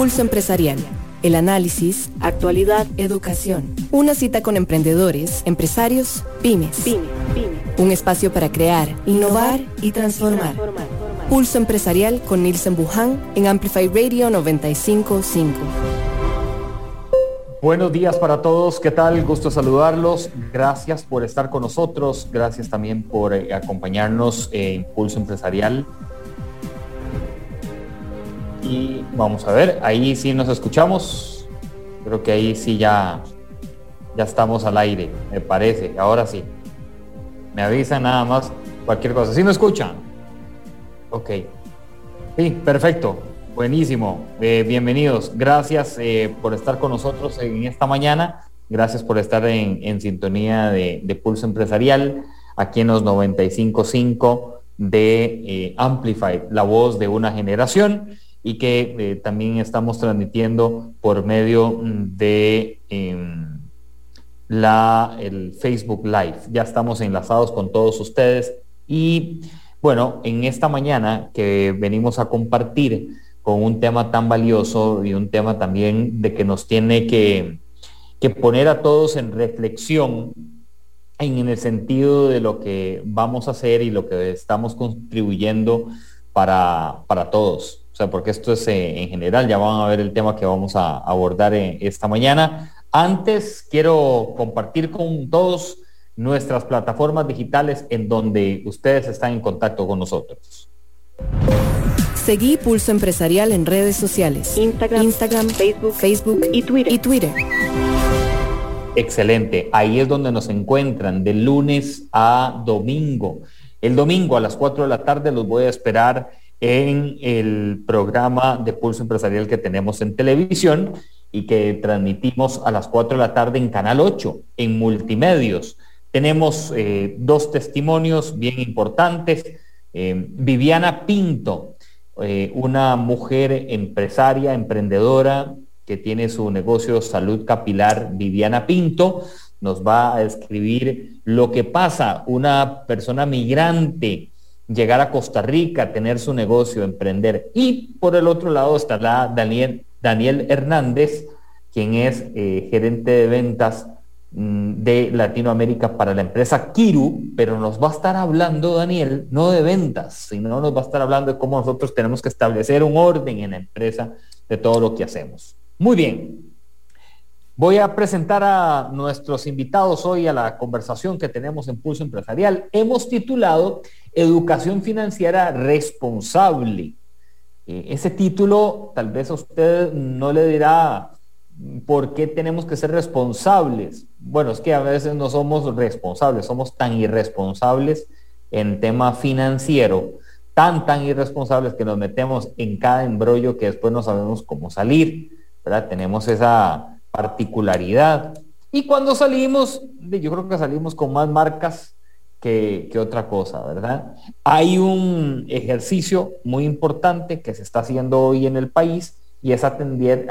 Pulso Empresarial. El análisis, actualidad, educación. Una cita con emprendedores, empresarios, pymes. Un espacio para crear, innovar y transformar. Pulso Empresarial con Nielsen Buján en Amplify Radio 95.5. Buenos días para todos, ¿qué tal? Gusto saludarlos, gracias por estar con nosotros, gracias también por acompañarnos en Pulso Empresarial. Y vamos a ver, ahí sí nos escuchamos, creo que ahí sí ya estamos al aire, me parece, ahora sí. Me avisan nada más cualquier cosa, ¿sí me escuchan? Ok, sí, perfecto. Buenísimo, bienvenidos, gracias por estar con nosotros en esta mañana, gracias por estar en sintonía de Pulso Empresarial, aquí en los 95.5 de Amplify, la voz de una generación, y que también estamos transmitiendo por medio de el Facebook Live. Ya estamos enlazados con todos ustedes y bueno, en esta mañana que venimos a compartir con un tema tan valioso y un tema también de que nos tiene que poner a todos en reflexión en el sentido de lo que vamos a hacer y lo que estamos contribuyendo para todos. O sea, porque esto es en general, ya van a ver el tema que vamos a abordar esta mañana. Antes quiero compartir con todos nuestras plataformas digitales en donde ustedes están en contacto con nosotros. Seguí Pulso Empresarial en redes sociales. Instagram, Facebook y Twitter. Excelente. Ahí es donde nos encuentran de lunes a domingo. El domingo a las 4 de la tarde los voy a esperar en el programa de Pulso Empresarial que tenemos en televisión y que transmitimos a las 4 de la tarde en Canal 8, en Multimedios. Tenemos 2 testimonios bien importantes. Viviana Pinto, una mujer empresaria, emprendedora, que tiene su negocio Salud Capilar. Viviana Pinto nos va a describir lo que pasa, una persona migrante, llegar a Costa Rica, tener su negocio, emprender. Y por el otro lado estará Daniel Hernández, quien es gerente de ventas de Latinoamérica para la empresa Kiru, pero nos va a estar hablando, Daniel, no de ventas, sino nos va a estar hablando de cómo nosotros tenemos que establecer un orden en la empresa de todo lo que hacemos. Muy bien, voy a presentar a nuestros invitados hoy a la conversación que tenemos en Pulso Empresarial. Hemos titulado Educación Financiera Responsable. Ese título tal vez a usted no le dirá ¿por qué tenemos que ser responsables? Bueno, es que a veces no somos responsables, somos tan irresponsables en tema financiero, tan irresponsables que nos metemos en cada embrollo que después no sabemos cómo salir, ¿verdad? Tenemos esa particularidad. Y cuando salimos, yo creo que salimos con más marcas que otra cosa, ¿verdad? Hay un ejercicio muy importante que se está haciendo hoy en el país y es atender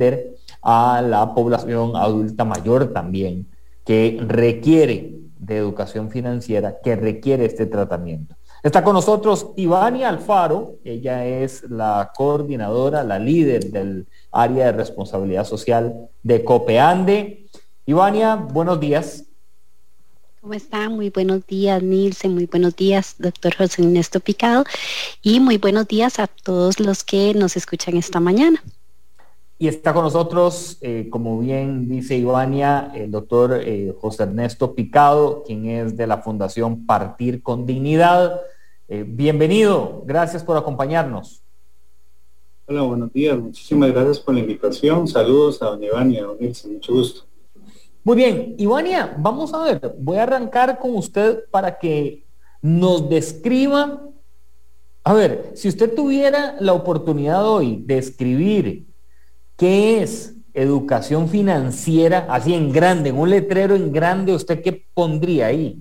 a la población adulta mayor también, que requiere de educación financiera, que requiere este tratamiento. Está con nosotros Ivania Alfaro, ella es la coordinadora, la líder del área de responsabilidad social de Copeande. Ivania, buenos días. ¿Cómo están? Muy buenos días, Nielsen, muy buenos días, doctor José Ernesto Picado, y muy buenos días a todos los que nos escuchan esta mañana. Y está con nosotros, como bien dice Ivania, el doctor José Ernesto Picado, quien es de la Fundación Partir con Dignidad. Bienvenido, gracias por acompañarnos. Hola, buenos días, muchísimas gracias por la invitación. Saludos a doña Ivania, a don Nilsen, mucho gusto. Muy bien, Ivania, vamos a ver, voy a arrancar con usted para que nos describa, a ver, si usted tuviera la oportunidad hoy de escribir qué es educación financiera, así en grande, en un letrero en grande, ¿usted qué pondría ahí?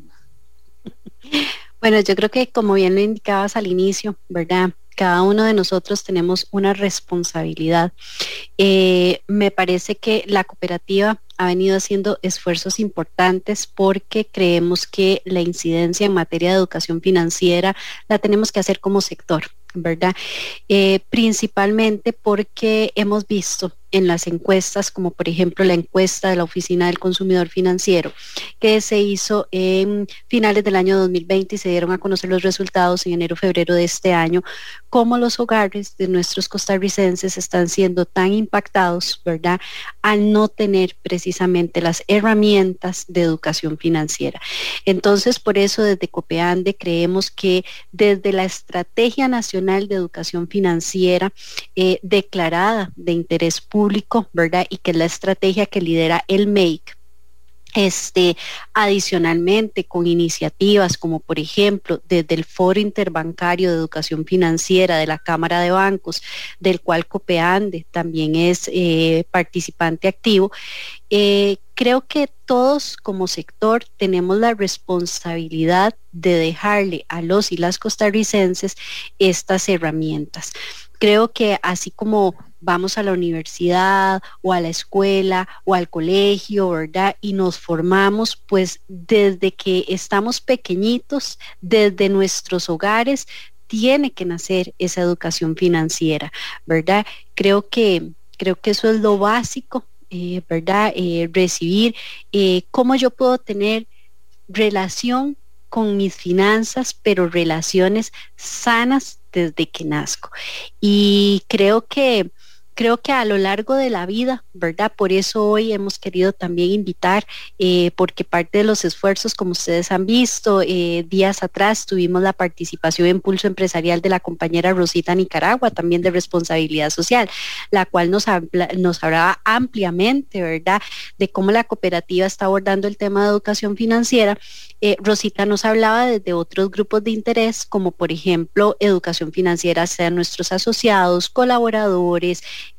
Bueno, yo creo que como bien lo indicabas al inicio, ¿verdad? Cada uno de nosotros tenemos una responsabilidad. Me parece que la cooperativa ha venido haciendo esfuerzos importantes porque creemos que la incidencia en materia de educación financiera la tenemos que hacer como sector. ¿verdad? Principalmente porque hemos visto en las encuestas, como por ejemplo la encuesta de la Oficina del Consumidor Financiero, que se hizo en finales del año 2020 y se dieron a conocer los resultados en enero, febrero de este año, cómo los hogares de nuestros costarricenses están siendo tan impactados, ¿verdad?, al no tener precisamente las herramientas de educación financiera. Entonces, por eso desde COPEANDE creemos que desde la Estrategia Nacional de Educación Financiera declarada de interés público, ¿verdad?, y que es la estrategia que lidera el MEIC, adicionalmente con iniciativas como por ejemplo desde el Foro Interbancario de Educación Financiera de la Cámara de Bancos, del cual COPEANDE también es participante activo. Creo que todos como sector tenemos la responsabilidad de dejarle a los y las costarricenses estas herramientas. Creo que así como vamos a la universidad o a la escuela o al colegio, ¿verdad?, y nos formamos, pues desde que estamos pequeñitos, desde nuestros hogares, tiene que nacer esa educación financiera, ¿verdad? Creo que eso es lo básico, ¿verdad? Recibir cómo yo puedo tener relación con mis finanzas, pero relaciones sanas desde que nazco. Y creo que a lo largo de la vida, ¿verdad? Por eso hoy hemos querido también invitar, porque parte de los esfuerzos, como ustedes han visto, días atrás tuvimos la participación en Pulso Empresarial de la compañera Rosita Nicaragua, también de responsabilidad social, la cual nos hablaba ampliamente, ¿verdad?, de cómo la cooperativa está abordando el tema de educación financiera. Rosita nos hablaba desde otros grupos de interés, como por ejemplo educación financiera, sean nuestros asociados, colaboradores,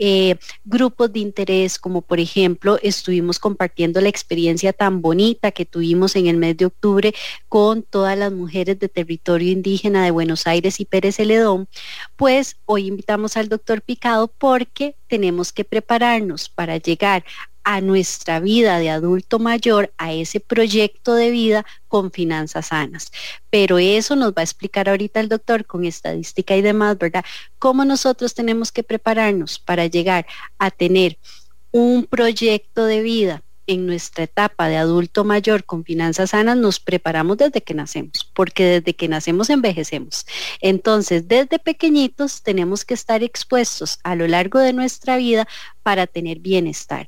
grupos de interés, como por ejemplo estuvimos compartiendo la experiencia tan bonita que tuvimos en el mes de octubre con todas las mujeres de territorio indígena de Buenos Aires y Pérez Celedón. Pues hoy invitamos al doctor Picado porque tenemos que prepararnos para llegar a nuestra vida de adulto mayor, a ese proyecto de vida con finanzas sanas. Pero eso nos va a explicar ahorita el doctor con estadística y demás, ¿verdad? Cómo nosotros tenemos que prepararnos para llegar a tener un proyecto de vida en nuestra etapa de adulto mayor con finanzas sanas. Nos preparamos desde que nacemos, porque desde que nacemos envejecemos. Entonces, desde pequeñitos tenemos que estar expuestos a lo largo de nuestra vida para tener bienestar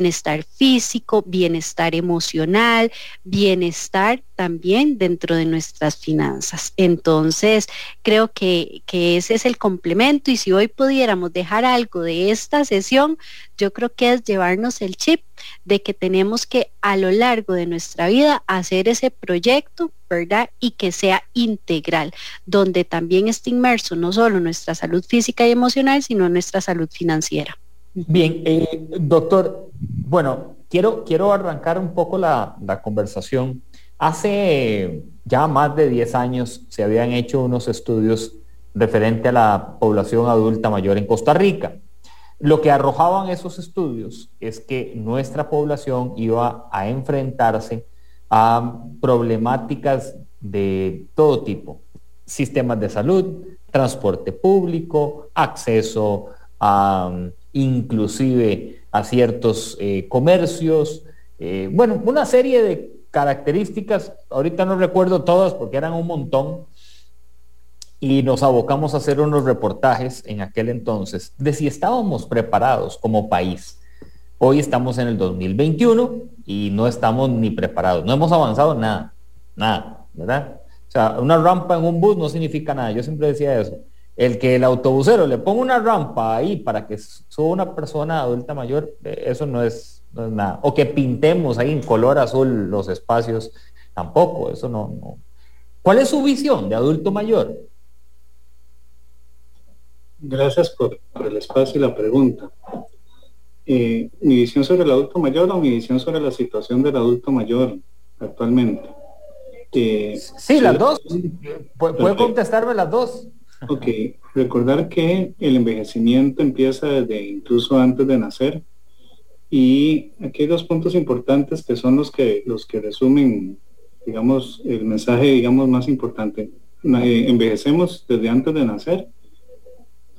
físico, bienestar emocional, bienestar también dentro de nuestras finanzas. Entonces, creo que ese es el complemento, y si hoy pudiéramos dejar algo de esta sesión, yo creo que es llevarnos el chip de que tenemos que a lo largo de nuestra vida hacer ese proyecto, ¿verdad? Y que sea integral, donde también esté inmerso no solo nuestra salud física y emocional, sino nuestra salud financiera. Bien, doctor, bueno, quiero arrancar un poco la conversación. Hace ya más de 10 años se habían hecho unos estudios referente a la población adulta mayor en Costa Rica. Lo que arrojaban esos estudios es que nuestra población iba a enfrentarse a problemáticas de todo tipo: sistemas de salud, transporte público, acceso a inclusive a ciertos comercios, bueno, una serie de características, ahorita no recuerdo todas porque eran un montón, y nos abocamos a hacer unos reportajes en aquel entonces de si estábamos preparados como país. Hoy estamos en el 2021 y no estamos ni preparados, no hemos avanzado nada, ¿verdad? O sea, una rampa en un bus no significa nada, yo siempre decía eso. El que el autobusero le ponga una rampa ahí para que suba una persona adulta mayor, eso no es nada. O que pintemos ahí en color azul los espacios, tampoco, eso no. ¿Cuál es su visión de adulto mayor? Gracias por el espacio y la pregunta. ¿Mi visión sobre el adulto mayor o mi visión sobre la situación del adulto mayor actualmente? Sí, las dos. ¿Puede contestarme las dos? Ok, recordar que el envejecimiento empieza desde incluso antes de nacer, y aquí hay dos puntos importantes que son los que resumen, digamos, el mensaje, digamos, más importante. Envejecemos desde antes de nacer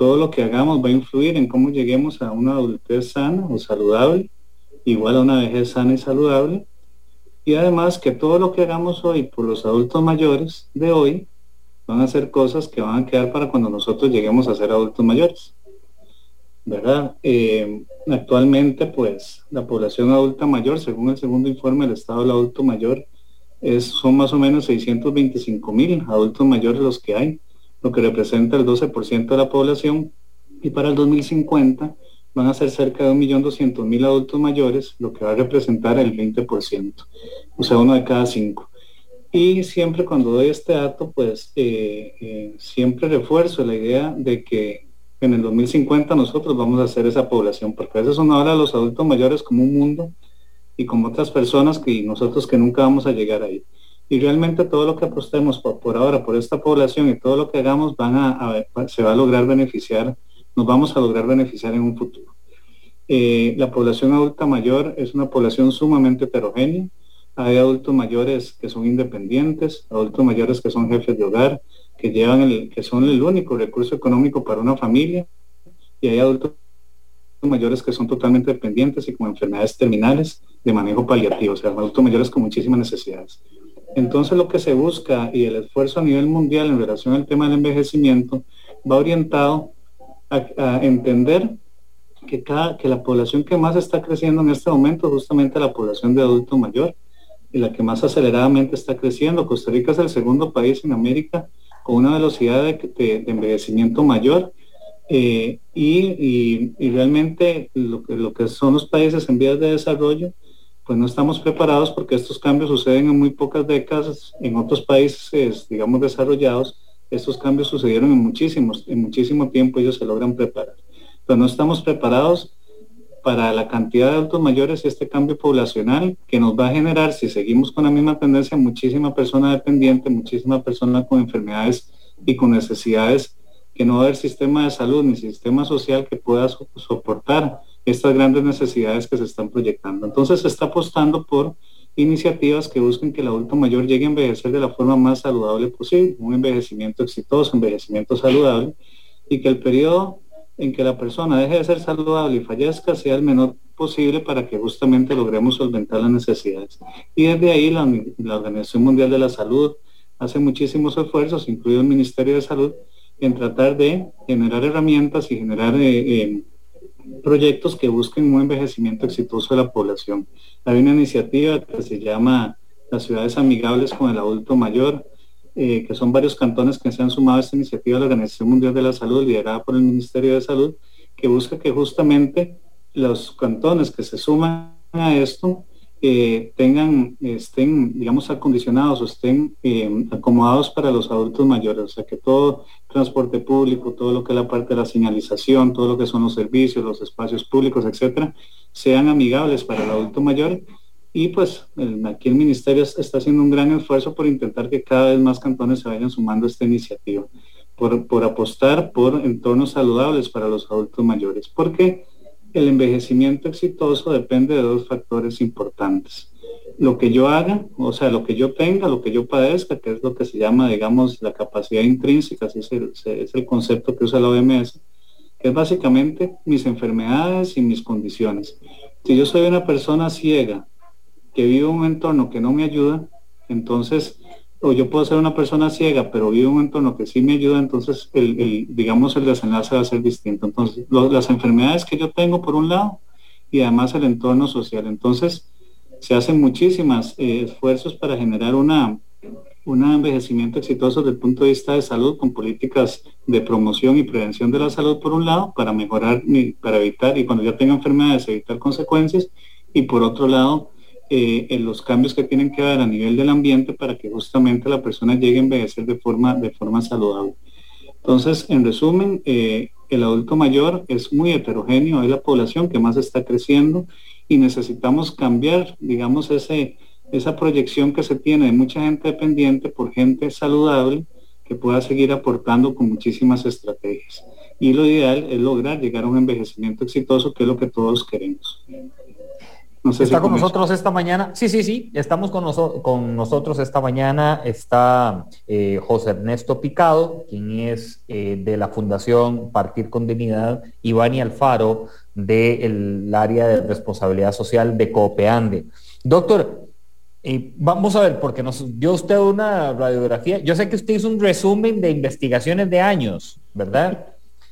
todo lo que hagamos va a influir en cómo lleguemos a una adultez sana o saludable, igual a una vejez sana y saludable, y además que todo lo que hagamos hoy por los adultos mayores de hoy van a ser cosas que van a quedar para cuando nosotros lleguemos a ser adultos mayores, ¿verdad? Actualmente, pues, la población adulta mayor, según el segundo informe del Estado del Adulto Mayor, son más o menos 625,000 adultos mayores los que hay, lo que representa el 12% de la población, y para el 2050 van a ser cerca de 1.200.000 adultos mayores, lo que va a representar el 20%, o sea, 1 de cada 5. Y siempre cuando doy este dato, pues siempre refuerzo la idea de que en el 2050 nosotros vamos a ser esa población, porque a veces uno habla de los adultos mayores como un mundo y como otras personas que nosotros que nunca vamos a llegar ahí. Y realmente todo lo que apostemos por ahora, por esta población y todo lo que hagamos se va a lograr beneficiar, nos vamos a lograr beneficiar en un futuro. La población adulta mayor es una población sumamente heterogénea. Hay adultos mayores que son independientes, adultos mayores que son jefes de hogar, que son el único recurso económico para una familia, y hay adultos mayores que son totalmente dependientes y con enfermedades terminales de manejo paliativo, o sea, adultos mayores con muchísimas necesidades. Entonces lo que se busca y el esfuerzo a nivel mundial en relación al tema del envejecimiento va orientado a entender que la población que más está creciendo en este momento es justamente la población de adulto mayor, y la que más aceleradamente está creciendo. Costa Rica es el segundo país en América con una velocidad de envejecimiento mayor, y realmente lo que son los países en vías de desarrollo, pues no estamos preparados porque estos cambios suceden en muy pocas décadas. En otros países, digamos, desarrollados, estos cambios sucedieron en muchísimo tiempo, ellos se logran preparar. Pero no estamos preparados para la cantidad de adultos mayores y este cambio poblacional que nos va a generar, si seguimos con la misma tendencia, muchísima persona dependiente, muchísima persona con enfermedades y con necesidades, que no va a haber sistema de salud ni sistema social que pueda soportar estas grandes necesidades que se están proyectando. Entonces se está apostando por iniciativas que busquen que el adulto mayor llegue a envejecer de la forma más saludable posible, un envejecimiento exitoso, envejecimiento saludable, y que el periodo en que la persona deje de ser saludable y fallezca sea el menor posible para que justamente logremos solventar las necesidades. Y desde ahí la Organización Mundial de la Salud hace muchísimos esfuerzos, incluido el Ministerio de Salud, en tratar de generar herramientas y generar proyectos que busquen un envejecimiento exitoso de la población. Hay una iniciativa que se llama las ciudades amigables con el adulto mayor, que son varios cantones que se han sumado a esta iniciativa de la Organización Mundial de la Salud, liderada por el Ministerio de Salud, que busca que justamente los cantones que se suman a esto estén, digamos, acondicionados o estén acomodados para los adultos mayores, o sea, que todo transporte público, todo lo que es la parte de la señalización, todo lo que son los servicios, los espacios públicos, etcétera, sean amigables para el adulto mayor. Y pues aquí el Ministerio está haciendo un gran esfuerzo por intentar que cada vez más cantones se vayan sumando a esta iniciativa, por apostar por entornos saludables para los adultos mayores, porque el envejecimiento exitoso depende de dos factores importantes: lo que yo haga, o sea, lo que yo tenga, lo que yo padezca, que es lo que se llama, digamos, la capacidad intrínseca, así es el concepto que usa la OMS, que es básicamente mis enfermedades y mis condiciones. Si yo soy una persona ciega que vive en un entorno que no me ayuda, entonces, o yo puedo ser una persona ciega pero vivo en un entorno que sí me ayuda, entonces digamos el desenlace va a ser distinto. Entonces las enfermedades que yo tengo por un lado, y además el entorno social. Entonces se hacen muchísimos esfuerzos para generar un envejecimiento exitoso desde el punto de vista de salud, con políticas de promoción y prevención de la salud por un lado, para mejorar, para evitar, y cuando ya tenga enfermedades, evitar consecuencias, y por otro lado en los cambios que tienen que haber a nivel del ambiente para que justamente la persona llegue a envejecer de forma saludable. Entonces, en resumen, el adulto mayor es muy heterogéneo, es la población que más está creciendo, y necesitamos cambiar, digamos, esa proyección que se tiene de mucha gente dependiente por gente saludable que pueda seguir aportando con muchísimas estrategias. Y lo ideal es lograr llegar a un envejecimiento exitoso, que es lo que todos queremos. No sé está si con nosotros esta mañana. Sí, estamos con nosotros esta mañana. Está José Ernesto Picado, quien es de la Fundación Partir con Dignidad, y Vani Alfaro, del área de responsabilidad social de Coopeande. Doctor, vamos a ver, porque nos dio usted una radiografía. Yo sé que usted hizo un resumen de investigaciones de años, ¿verdad?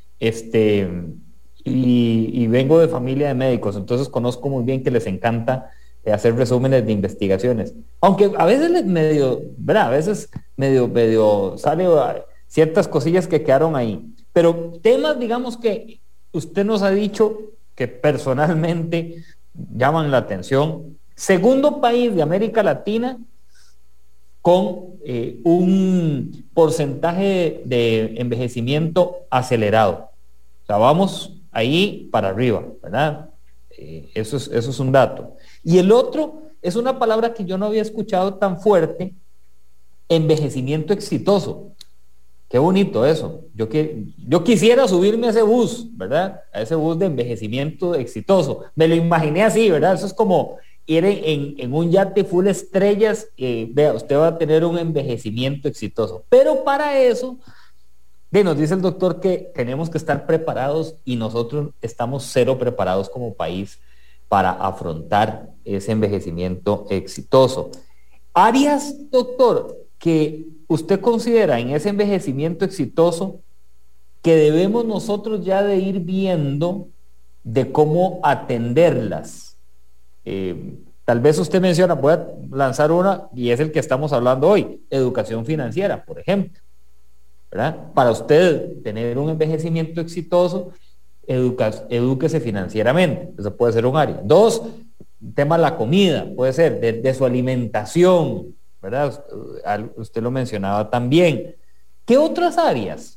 Y vengo de familia de médicos, entonces conozco muy bien que les encanta hacer resúmenes de investigaciones. Aunque a veces medio, ¿verdad? A veces medio sale ciertas cosillas que quedaron ahí. Pero temas, digamos, que usted nos ha dicho que personalmente llaman la atención. Segundo país de América Latina con un porcentaje de envejecimiento acelerado. O sea, vamos ahí para arriba, ¿verdad? Eso es un dato. Y el otro es una palabra que yo no había escuchado tan fuerte: envejecimiento exitoso. Qué bonito eso. Yo quisiera subirme a ese bus, ¿verdad? A ese bus de envejecimiento exitoso. Me lo imaginé así, ¿verdad? Eso es como ir en un yate full estrellas. Vea, usted va a tener un envejecimiento exitoso. Pero para eso, nos dice el doctor que tenemos que estar preparados, y nosotros estamos cero preparados como país para afrontar ese envejecimiento exitoso. Áreas, doctor, que usted considera en ese envejecimiento exitoso que debemos nosotros ya de ir viendo de cómo atenderlas. Tal vez usted menciona, voy a lanzar una, y es el que estamos hablando hoy: educación financiera, por ejemplo, ¿verdad? Para usted tener un envejecimiento exitoso, edúquese financieramente. Eso puede ser un área. 2, tema de la comida, puede ser de su alimentación, ¿verdad? Usted lo mencionaba también. ¿Qué otras áreas?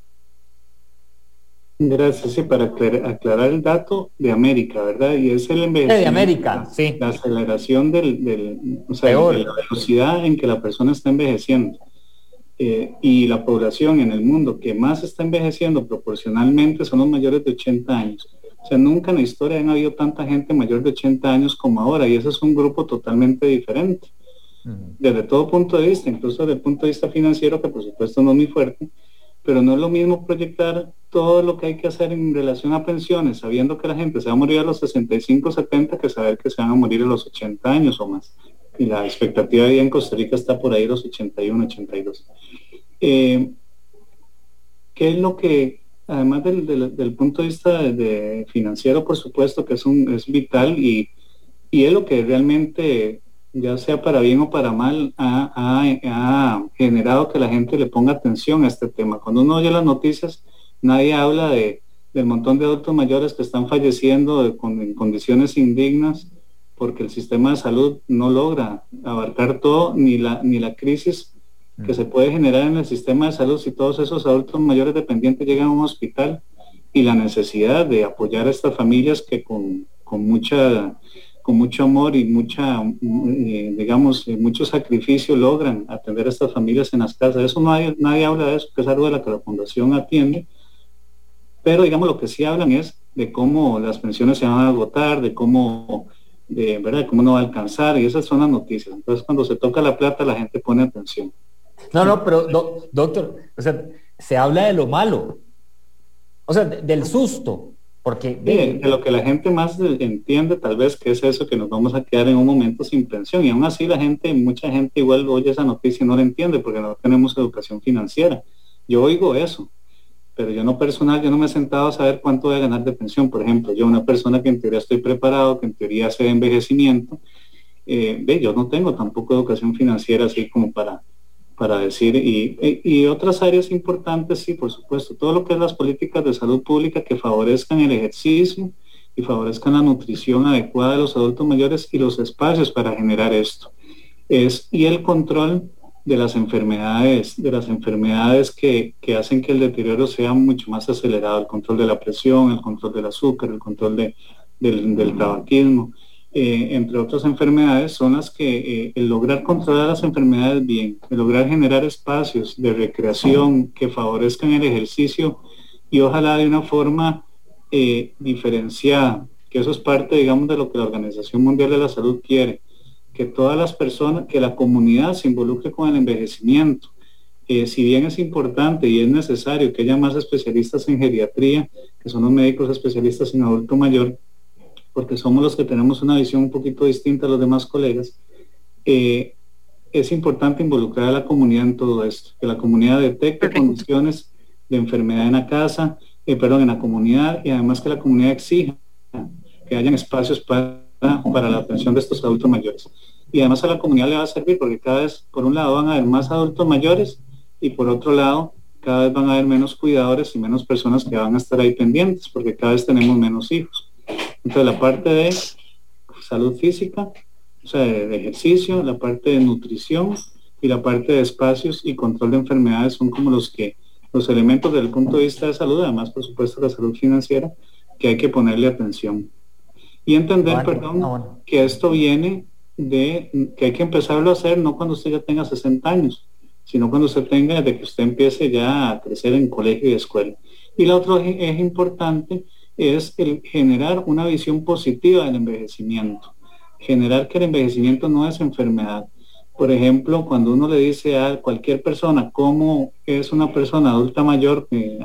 Gracias, sí, para aclarar el dato de América, ¿verdad? Y es el envejecimiento. De América, sí. La aceleración de la velocidad en que la persona está envejeciendo. Y la población en el mundo que más está envejeciendo proporcionalmente son los mayores de 80 años. O sea, nunca en la historia han habido tanta gente mayor de 80 años como ahora, y ese es un grupo totalmente diferente. Desde todo punto de vista, incluso desde el punto de vista financiero, que por supuesto no es muy fuerte, pero no es lo mismo proyectar todo lo que hay que hacer en relación a pensiones, sabiendo que la gente se va a morir a los 65, 70, que saber que se van a morir a los 80 años o más. Y la expectativa de vida en Costa Rica está por ahí los 81, 82. ¿Qué es lo que, además del punto de vista de financiero, por supuesto que es vital, y es lo que realmente, ya sea para bien o para mal, ha generado que la gente le ponga atención a este tema? Cuando uno oye las noticias, nadie habla del montón de adultos mayores que están falleciendo en condiciones indignas, porque el sistema de salud no logra abarcar todo, ni la crisis que se puede generar en el sistema de salud si todos esos adultos mayores dependientes llegan a un hospital, y la necesidad de apoyar a estas familias que con mucho amor y mucho sacrificio logran atender a estas familias en las casas. Eso nadie habla de eso, que es algo de la que la Fundación atiende, pero digamos lo que sí hablan es de cómo las pensiones se van a agotar, de cómo no va a alcanzar, y esas son las noticias. Entonces, cuando se toca la plata, la gente pone atención. No, pero doctor, o sea, se habla de lo malo, o sea, del susto, porque de lo que la gente más entiende, tal vez, que es eso, que nos vamos a quedar en un momento sin pensión, y aún así mucha gente igual oye esa noticia y no la entiende, porque no tenemos educación financiera. Yo oigo eso, pero yo no me he sentado a saber cuánto voy a ganar de pensión. Por ejemplo, yo, una persona que en teoría estoy preparado, que en teoría hace envejecimiento, yo no tengo tampoco educación financiera así como para decir, y otras áreas importantes, sí, por supuesto, todo lo que es las políticas de salud pública que favorezcan el ejercicio y favorezcan la nutrición adecuada de los adultos mayores, y los espacios para generar esto. Y el control de las enfermedades que hacen que el deterioro sea mucho más acelerado: el control de la presión, el control del azúcar, el control del tabaquismo, entre otras enfermedades, son las que el lograr controlar las enfermedades bien, el lograr generar espacios de recreación que favorezcan el ejercicio, y ojalá de una forma diferenciada, que eso es parte, digamos, de lo que la Organización Mundial de la Salud quiere, que todas las personas, que la comunidad se involucre con el envejecimiento. Si bien es importante y es necesario que haya más especialistas en geriatría, que son los médicos especialistas en adulto mayor, porque somos los que tenemos una visión un poquito distinta a los demás colegas, es importante involucrar a la comunidad en todo esto, que la comunidad detecte condiciones de enfermedad en la casa, en la comunidad, y además que la comunidad exija que hayan espacios para la atención de estos adultos mayores. Y además a la comunidad le va a servir porque cada vez, por un lado, van a haber más adultos mayores y por otro lado, cada vez van a haber menos cuidadores y menos personas que van a estar ahí pendientes porque cada vez tenemos menos hijos. Entonces la parte de salud física, o sea, de ejercicio, la parte de nutrición y la parte de espacios y control de enfermedades son como los elementos desde el punto de vista de salud, además por supuesto la salud financiera, que hay que ponerle atención. Y entender, que esto viene de que hay que empezarlo a hacer no cuando usted ya tenga 60 años, sino cuando usted tenga, desde que usted empiece ya a crecer en colegio y escuela. Y la otra es importante, es el generar una visión positiva del envejecimiento, generar que el envejecimiento no es enfermedad. Por ejemplo, cuando uno le dice a cualquier persona cómo es una persona adulta mayor, que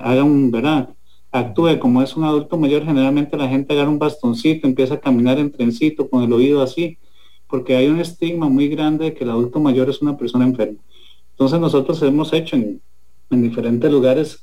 actúe como es un adulto mayor, generalmente la gente agarra un bastoncito, empieza a caminar en trencito con el oído así, porque hay un estigma muy grande de que el adulto mayor es una persona enferma. Entonces nosotros hemos hecho en diferentes lugares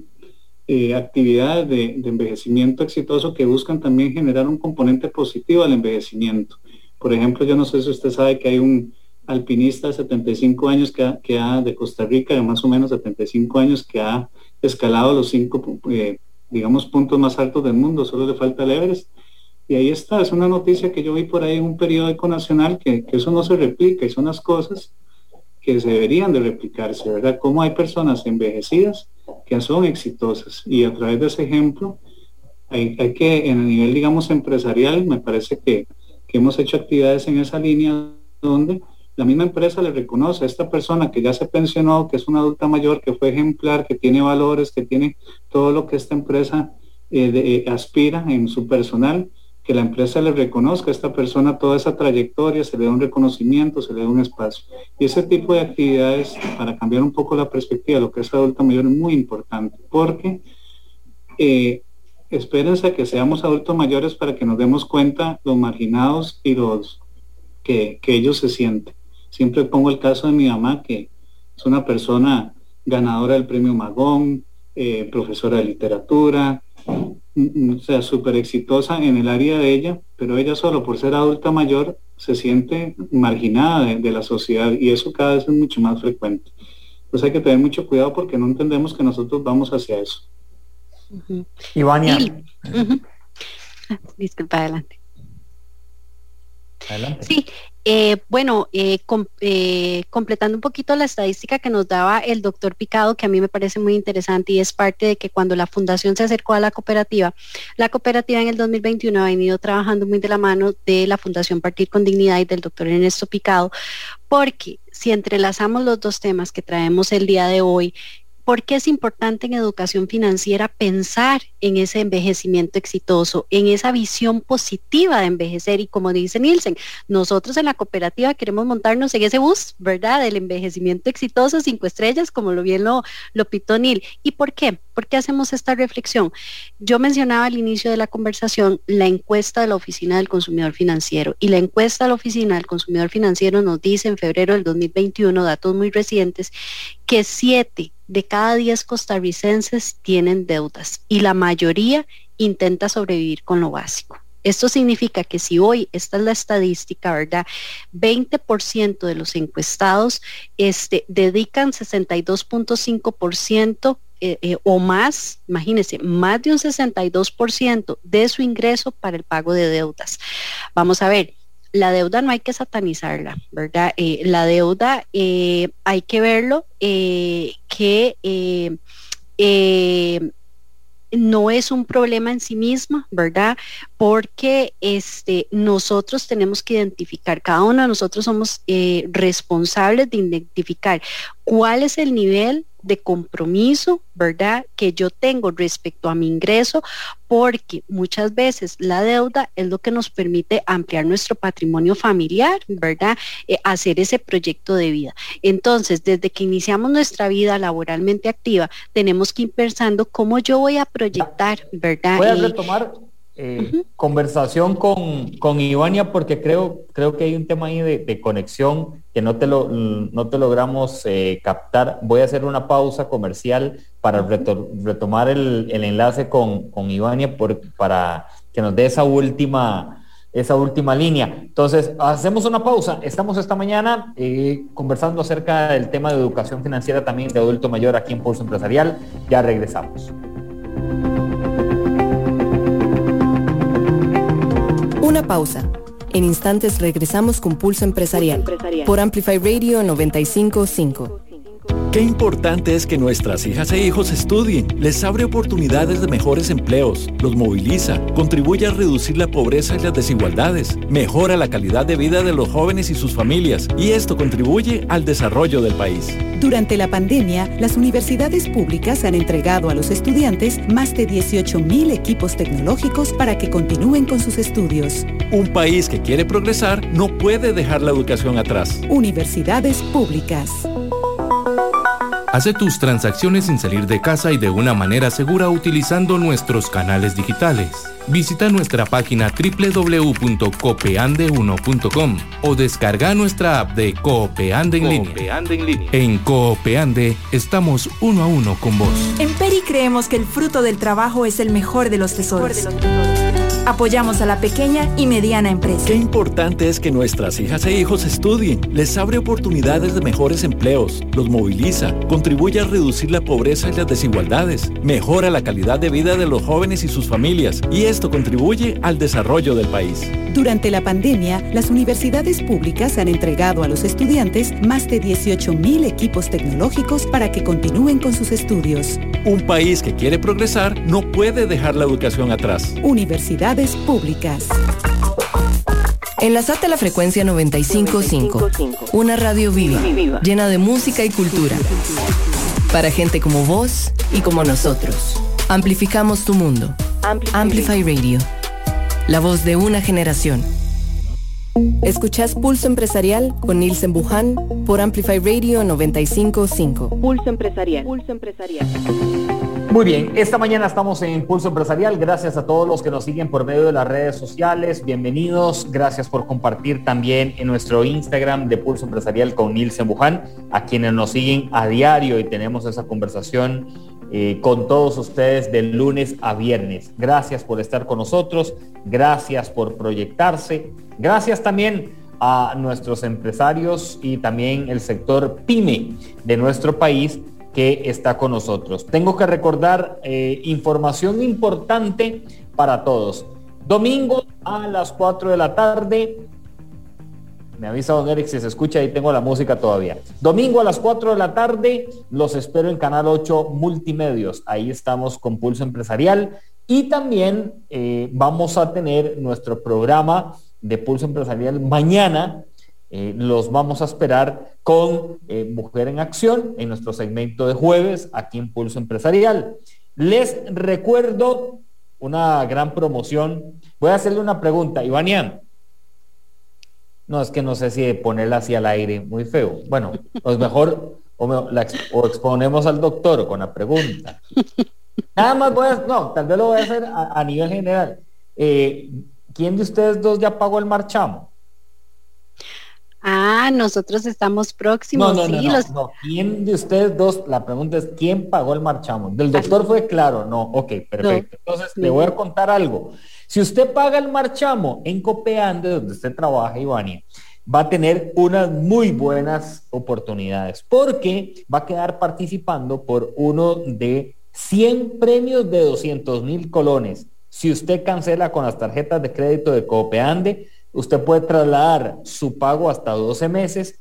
actividades de envejecimiento exitoso que buscan también generar un componente positivo al envejecimiento. Por ejemplo, yo no sé si usted sabe que hay un alpinista de 75 años de Costa Rica, de más o menos 75 años, que ha escalado los 5 puntos más altos del mundo, solo le falta el Everest. Y ahí está, es una noticia que yo vi por ahí en un periódico nacional, que eso no se replica, y son las cosas que se deberían de replicarse, ¿verdad? Cómo hay personas envejecidas que son exitosas, y a través de ese ejemplo hay que, en el nivel, digamos, empresarial, me parece que hemos hecho actividades en esa línea donde la misma empresa le reconoce a esta persona que ya se pensionó, que es una adulta mayor, que fue ejemplar, que tiene valores, que tiene todo lo que esta empresa aspira en su personal, que la empresa le reconozca a esta persona toda esa trayectoria, se le da un reconocimiento, se le da un espacio. Y ese tipo de actividades, para cambiar un poco la perspectiva de lo que es adulto mayor, es muy importante, porque espérense a que seamos adultos mayores para que nos demos cuenta los marginados y los que ellos se sienten. Siempre pongo el caso de mi mamá, que es una persona ganadora del premio Magón, profesora de literatura, o sea, súper exitosa en el área de ella, pero ella solo por ser adulta mayor se siente marginada de la sociedad, y eso cada vez es mucho más frecuente. Entonces hay que tener mucho cuidado porque no entendemos que nosotros vamos hacia eso. Ivania. Disculpa, adelante. Adelante. Sí, completando un poquito la estadística que nos daba el doctor Picado, que a mí me parece muy interesante, y es parte de que cuando la fundación se acercó a la cooperativa en el 2021 ha venido trabajando muy de la mano de la Fundación Partir con Dignidad y del doctor Ernesto Picado, porque si entrelazamos los dos temas que traemos el día de hoy, ¿por qué es importante en educación financiera pensar en ese envejecimiento exitoso, en esa visión positiva de envejecer? Y como dice Nielsen, nosotros en la cooperativa queremos montarnos en ese bus, ¿verdad?, del envejecimiento exitoso, 5 estrellas, como bien lo pitó Nil. ¿Y por qué? ¿Por qué hacemos esta reflexión? Yo mencionaba al inicio de la conversación la encuesta de la Oficina del Consumidor Financiero, y la encuesta de la Oficina del Consumidor Financiero nos dice en febrero del 2021, datos muy recientes, que 7 de cada 10 costarricenses tienen deudas y la mayoría intenta sobrevivir con lo básico. Esto significa que si hoy, esta es la estadística, ¿verdad?, 20% de los encuestados dedican 62.5% o más, imagínense, más de un 62% de su ingreso para el pago de deudas. Vamos a ver, la deuda no hay que satanizarla, ¿verdad? La deuda hay que verlo que no es un problema en sí misma, ¿verdad? Porque nosotros tenemos que identificar, cada uno de nosotros somos responsables de identificar cuál es el nivel de compromiso, ¿verdad?, que yo tengo respecto a mi ingreso, porque muchas veces la deuda es lo que nos permite ampliar nuestro patrimonio familiar, ¿verdad?, hacer ese proyecto de vida. Entonces, desde que iniciamos nuestra vida laboralmente activa, tenemos que ir pensando cómo yo voy a proyectar, ¿verdad? Voy a retomar conversación con Ivania, porque creo que hay un tema ahí de conexión que no te logramos captar. Voy a hacer una pausa comercial para retomar el enlace con Ivania para que nos dé esa última línea. Entonces, hacemos una pausa. Estamos esta mañana conversando acerca del tema de educación financiera también de adulto mayor aquí en Pulso Empresarial. Ya regresamos. Una pausa. En instantes regresamos con Pulso Empresarial por Amplify Radio 95.5. Qué importante es que nuestras hijas e hijos estudien, les abre oportunidades de mejores empleos, los moviliza, contribuye a reducir la pobreza y las desigualdades, mejora la calidad de vida de los jóvenes y sus familias, y esto contribuye al desarrollo del país. Durante la pandemia, las universidades públicas han entregado a los estudiantes más de 18,000 equipos tecnológicos para que continúen con sus estudios. Un país que quiere progresar no puede dejar la educación atrás. Universidades públicas. Hace tus transacciones sin salir de casa y de una manera segura utilizando nuestros canales digitales. Visita nuestra página www.copeande1.com o descarga nuestra app de Coopeande en línea. En Coopeande estamos uno a uno con vos. En Peri creemos que el fruto del trabajo es el mejor de los tesoros. Apoyamos a la pequeña y mediana empresa. Qué importante es que nuestras hijas e hijos estudien, les abre oportunidades de mejores empleos, los moviliza, contribuye a reducir la pobreza y las desigualdades, mejora la calidad de vida de los jóvenes y sus familias, y esto contribuye al desarrollo del país. Durante la pandemia, las universidades públicas han entregado a los estudiantes más de 18,000 equipos tecnológicos para que continúen con sus estudios. Un país que quiere progresar no puede dejar la educación atrás. Universidades públicas. Enlazate a la frecuencia 95.5, una radio viva, llena de música y cultura. Para gente como vos y como nosotros. Amplificamos tu mundo. Amplify Radio. La voz de una generación. Escuchás Pulso Empresarial con Nielsen Buján por Amplify Radio 95.5. Pulso Empresarial. Muy bien, esta mañana estamos en Pulso Empresarial. Gracias a todos los que nos siguen por medio de las redes sociales. Bienvenidos. Gracias por compartir también en nuestro Instagram de Pulso Empresarial con Nielsen Buján, a quienes nos siguen a diario y tenemos esa conversación con todos ustedes de lunes a viernes. Gracias por estar con nosotros. Gracias por proyectarse. Gracias también a nuestros empresarios y también el sector PYME de nuestro país que está con nosotros. Tengo que recordar información importante para todos. Domingo a las 4 de la tarde. Me avisa don Eric si se escucha, ahí tengo la música todavía. Domingo a las 4 de la tarde, los espero en Canal 8 Multimedios. Ahí estamos con Pulso Empresarial. Y también vamos a tener nuestro programa de Pulso Empresarial mañana. Los vamos a esperar con Mujer en Acción en nuestro segmento de jueves aquí en Pulso Empresarial. Les recuerdo una gran promoción. Voy a hacerle una pregunta, Ivania. No, es que no sé si ponerla así al aire, muy feo. Bueno, es mejor o exponemos al doctor con la pregunta. Nada más tal vez lo voy a hacer a nivel general. ¿Quién de ustedes dos ya pagó el marchamo? Nosotros estamos próximos. No. ¿Quién de ustedes dos? La pregunta es, ¿quién pagó el marchamo? Del doctor fue claro, no, ok, perfecto. Entonces, le voy a contar algo. Si usted paga el marchamo en Copeande, donde usted trabaja, Ivania, va a tener unas muy buenas oportunidades, porque va a quedar participando por uno de 100 premios de 200,000 colones. Si usted cancela con las tarjetas de crédito de Copeande, usted puede trasladar su pago hasta 12 meses,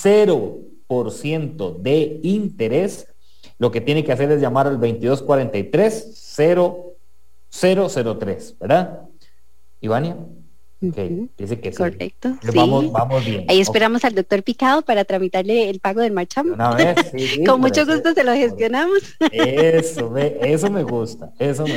0% de interés. Lo que tiene que hacer es llamar al 2243-0003, ¿verdad? Ivania. Okay. Dice que sí. Correcto. Sí. Vamos bien. Ahí esperamos al doctor Picado para tramitarle el pago del marchamo. Una vez, sí, con mucho gusto se lo gestionamos. Eso me gusta.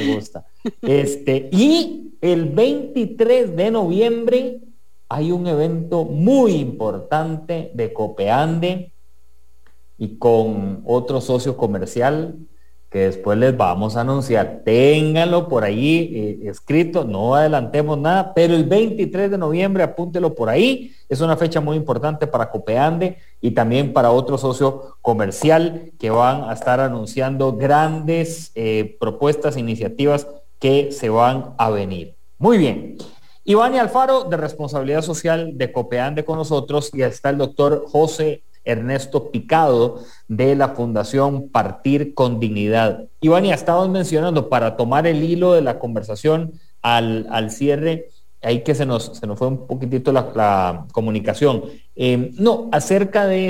Y el 23 de noviembre hay un evento muy importante de Copeande y con otro socio comercial que después les vamos a anunciar. Ténganlo por ahí escrito, no adelantemos nada, pero el 23 de noviembre, apúntelo por ahí, es una fecha muy importante para Copeande y también para otro socio comercial que van a estar anunciando grandes propuestas, iniciativas que se van a venir. Muy bien. Ivania Alfaro, de Responsabilidad Social de Copeande con nosotros, y está el doctor José Ernesto Picado de la Fundación Partir con Dignidad. Ivania, estábamos mencionando, para tomar el hilo de la conversación al cierre, ahí que se nos fue un poquitito la comunicación. Acerca de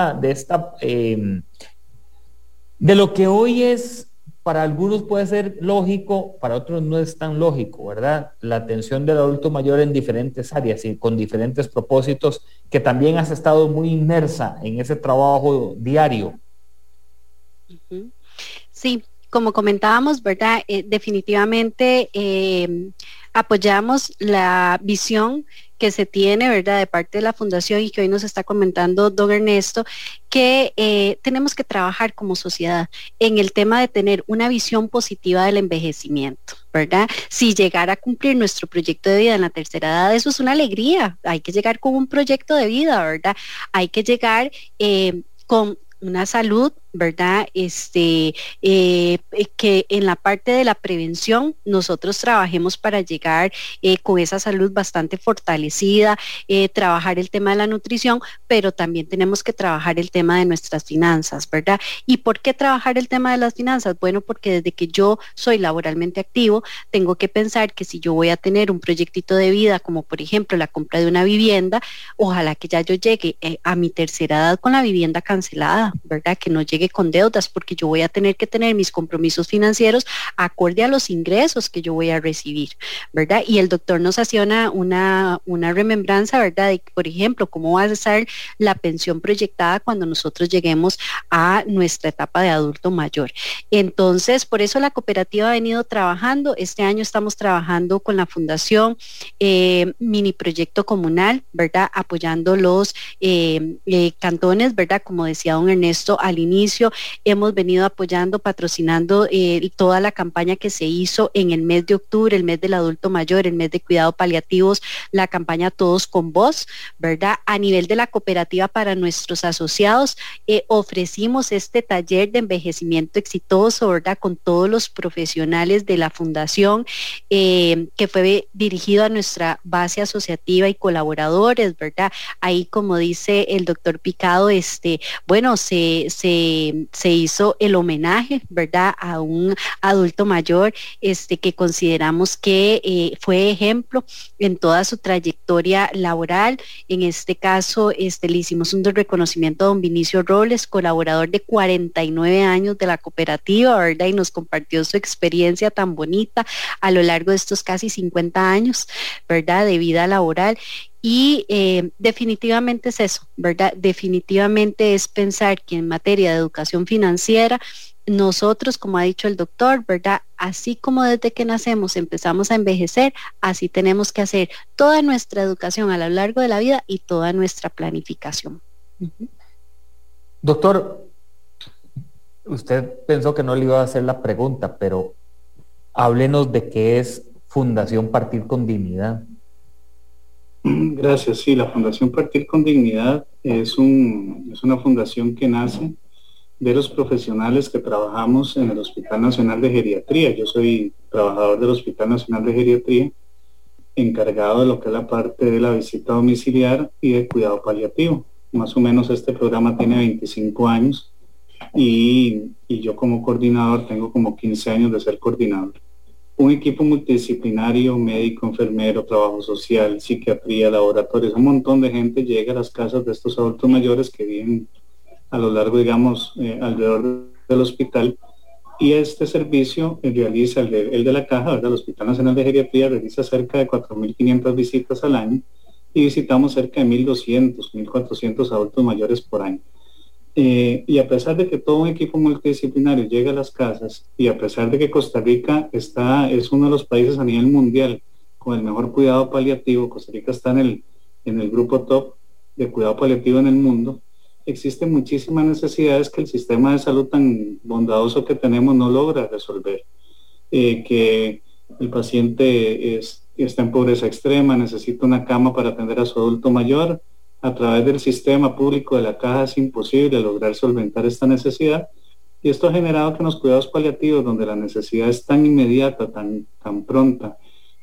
de lo que hoy es, para algunos puede ser lógico, para otros no es tan lógico, ¿verdad? La atención del adulto mayor en diferentes áreas y con diferentes propósitos, que también has estado muy inmersa en ese trabajo diario. Sí, como comentábamos, ¿verdad? Definitivamente apoyamos la visión que se tiene, ¿verdad?, de parte de la Fundación y que hoy nos está comentando don Ernesto, que tenemos que trabajar como sociedad en el tema de tener una visión positiva del envejecimiento, ¿verdad? Si llegar a cumplir nuestro proyecto de vida en la tercera edad, eso es una alegría. Hay que llegar con un proyecto de vida, ¿verdad? Hay que llegar con una salud, ¿verdad? Que en la parte de la prevención nosotros trabajemos para llegar con esa salud bastante fortalecida, trabajar el tema de la nutrición, pero también tenemos que trabajar el tema de nuestras finanzas, ¿verdad? ¿Y por qué trabajar el tema de las finanzas? Bueno, porque desde que yo soy laboralmente activo, tengo que pensar que si yo voy a tener un proyectito de vida, como por ejemplo la compra de una vivienda, ojalá que ya yo llegue a mi tercera edad con la vivienda cancelada, ¿verdad? Que no llegue con deudas, porque yo voy a tener que tener mis compromisos financieros acorde a los ingresos que yo voy a recibir, ¿verdad? Y el doctor nos hacía una remembranza, ¿verdad?, de, por ejemplo, cómo va a ser la pensión proyectada cuando nosotros lleguemos a nuestra etapa de adulto mayor. Entonces, por eso la cooperativa ha venido trabajando. Este año estamos trabajando con la Fundación mini proyecto comunal, ¿verdad?, apoyando los cantones, ¿verdad? Como decía don Ernesto al inicio, hemos venido apoyando, patrocinando toda la campaña que se hizo en el mes de octubre, el mes del adulto mayor, el mes de cuidado paliativos, la campaña Todos con Voz, ¿verdad? A nivel de la cooperativa para nuestros asociados, ofrecimos este taller de envejecimiento exitoso, ¿verdad?, con todos los profesionales de la Fundación, que fue dirigido a nuestra base asociativa y colaboradores, ¿verdad? Ahí, como dice el doctor Picado, bueno, se hizo el homenaje, ¿verdad?, a un adulto mayor que consideramos que fue ejemplo en toda su trayectoria laboral. En este caso, le hicimos un reconocimiento a don Vinicio Robles, colaborador de 49 años de la cooperativa, ¿verdad?, y nos compartió su experiencia tan bonita a lo largo de estos casi 50 años, ¿verdad?, de vida laboral. Y definitivamente es eso, ¿verdad? Definitivamente es pensar que en materia de educación financiera, nosotros, como ha dicho el doctor, ¿verdad?, así como desde que nacemos empezamos a envejecer, así tenemos que hacer toda nuestra educación a lo largo de la vida y toda nuestra planificación. Doctor, usted pensó que no le iba a hacer la pregunta, pero háblenos de qué es Fundación Partir con Dignidad. Gracias. Sí, la Fundación Partir con Dignidad es una fundación que nace de los profesionales que trabajamos en el Hospital Nacional de Geriatría. Yo soy trabajador del Hospital Nacional de Geriatría, encargado de lo que es la parte de la visita domiciliar y de cuidado paliativo. Más o menos este programa tiene 25 años y yo como coordinador tengo como 15 años de ser coordinador. Un equipo multidisciplinario, médico, enfermero, trabajo social, psiquiatría, laboratorios, un montón de gente llega a las casas de estos adultos mayores que viven a lo largo, digamos, alrededor del hospital, y este servicio realiza, el de la caja, ¿verdad? El Hospital Nacional de Geriatría realiza cerca de 4.500 visitas al año y visitamos cerca de 1.200, 1.400 adultos mayores por año. Y a pesar de que todo un equipo multidisciplinario llega a las casas, y a pesar de que Costa Rica es uno de los países a nivel mundial con el mejor cuidado paliativo, Costa Rica está en el grupo top de cuidado paliativo en el mundo, existen muchísimas necesidades que el sistema de salud tan bondadoso que tenemos no logra resolver. Que el paciente está en pobreza extrema, necesita una cama para atender a su adulto mayor. A través del sistema público de la caja es imposible lograr solventar esta necesidad, y esto ha generado que en los cuidados paliativos, donde la necesidad es tan inmediata, tan pronta,